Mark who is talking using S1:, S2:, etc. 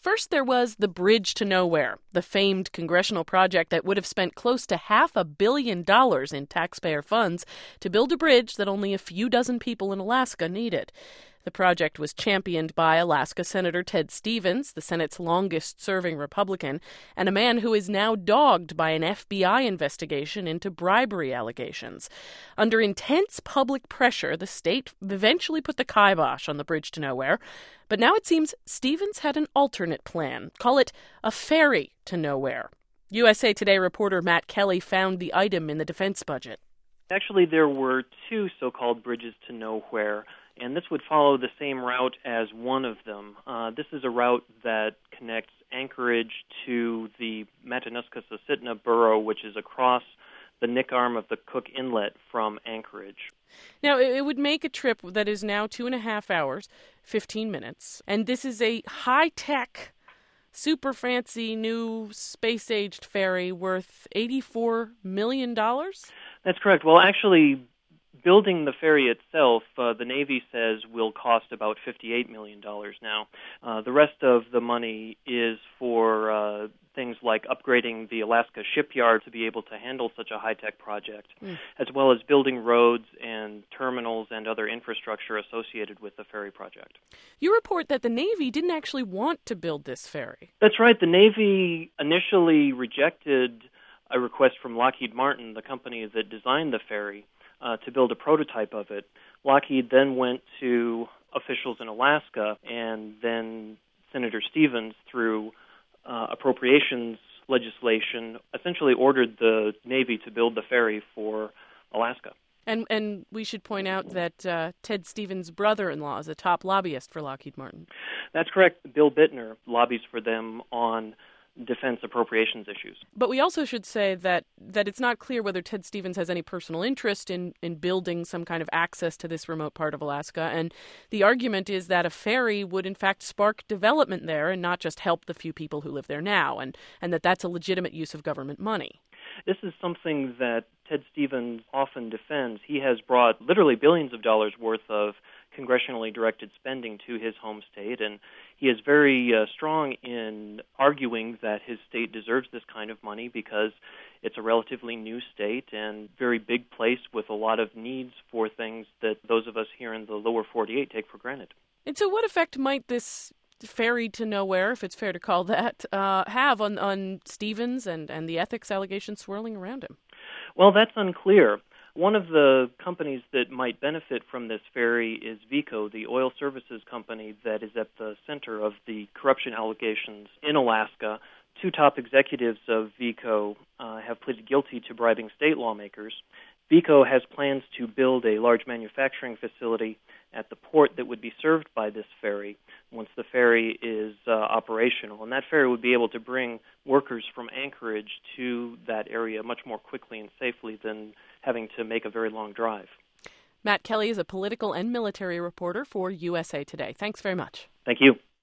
S1: First, there was the Bridge to Nowhere, the famed congressional project that would have spent close to $500 million in taxpayer funds to build a bridge that only a few dozen people in Alaska needed. The project was championed by Alaska Senator Ted Stevens, the Senate's longest-serving Republican, and a man who is now dogged by an FBI investigation into bribery allegations. Under intense public pressure, the state eventually put the kibosh on the Bridge to Nowhere, but now it seems Stevens had an alternate plan. Call it a ferry to nowhere. USA Today reporter Matt Kelly found the item in the defense budget.
S2: Actually, there were two so-called bridges to nowhere, and this would follow the same route as one of them. This is a route that connects Anchorage to the Matanuska-Susitna borough, which is across the Nick Arm of the Cook Inlet from Anchorage.
S1: Now, it would make a trip that is now 2.5 hours, 15 minutes, and this is a high-tech, super fancy new space-aged ferry worth $84 million?
S2: That's correct. Well, actually, building the ferry itself, the Navy says, will cost about $58 million now. The rest of the money is for things like upgrading the Alaska shipyard to be able to handle such a high-tech project, as well as building roads and terminals and other infrastructure associated with the ferry project.
S1: You report that the Navy didn't actually want to build this ferry.
S2: That's right. The Navy initially rejected a request from Lockheed Martin, the company that designed the ferry, to build a prototype of it. Lockheed then went to officials in Alaska, and then Senator Stevens, through appropriations legislation, essentially ordered the Navy to build the ferry for Alaska.
S1: And we should point out that Ted Stevens' brother-in-law is a top lobbyist for Lockheed Martin.
S2: That's correct. Bill Bittner lobbies for them on defense appropriations issues.
S1: But we also should say that it's not clear whether Ted Stevens has any personal interest in building some kind of access to this remote part of Alaska. And the argument is that a ferry would in fact spark development there and not just help the few people who live there now, and that's a legitimate use of government money.
S2: This is something that Ted Stevens often defends. He has brought literally billions of dollars worth of congressionally directed spending to his home state, and he is very strong in arguing that his state deserves this kind of money because it's a relatively new state and very big place with a lot of needs for things that those of us here in the lower 48 take for granted.
S1: And so what effect might this ferry to nowhere, if it's fair to call that, have on Stevens and the ethics allegations swirling around him?
S2: Well, that's unclear. One of the companies that might benefit from this ferry is Veeco, the oil services company that is at the center of the corruption allegations in Alaska. Two top executives of Veeco have pleaded guilty to bribing state lawmakers. Veeco has plans to build a large manufacturing facility at the port that would be served by this ferry once the ferry is operational. And that ferry would be able to bring workers from Anchorage to that area much more quickly and safely than having to make a very long drive.
S1: Matt Kelly is a political and military reporter for USA Today. Thanks very much.
S2: Thank you.